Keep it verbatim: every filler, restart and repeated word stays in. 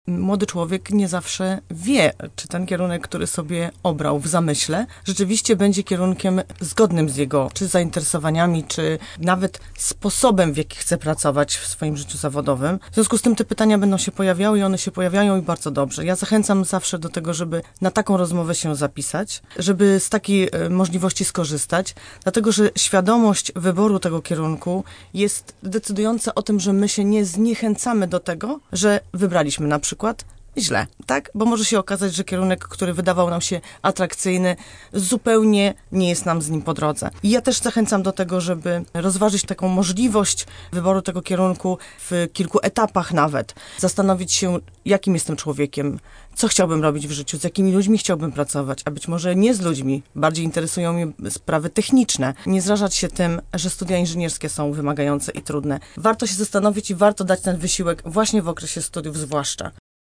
Młody człowiek nie zawsze wie, czy ten kierunek, który sobie obrał w zamyśle, rzeczywiście będzie kierunkiem zgodnym z jego czy zainteresowaniami, czy nawet sposobem, w jaki chce pracować w swoim życiu zawodowym. W związku z tym te pytania będą się pojawiały i one się pojawiają i bardzo dobrze. Ja zachęcam zawsze do tego, żeby na taką rozmowę się zapisać, żeby z takiej e, możliwości skorzystać, dlatego że świadomość wyboru tego kierunku jest decydująca o tym, że my się nie zniechęcamy do tego, że wybraliśmy na przykład przykład źle, tak? Bo może się okazać, że kierunek, który wydawał nam się atrakcyjny, zupełnie nie jest nam z nim po drodze. I ja też zachęcam do tego, żeby rozważyć taką możliwość wyboru tego kierunku w kilku etapach nawet. Zastanowić się, jakim jestem człowiekiem, co chciałbym robić w życiu, z jakimi ludźmi chciałbym pracować, a być może nie z ludźmi. Bardziej interesują mnie sprawy techniczne. Nie zrażać się tym, że studia inżynierskie są wymagające i trudne. Warto się zastanowić i warto dać ten wysiłek właśnie w okresie studiów zwłaszcza.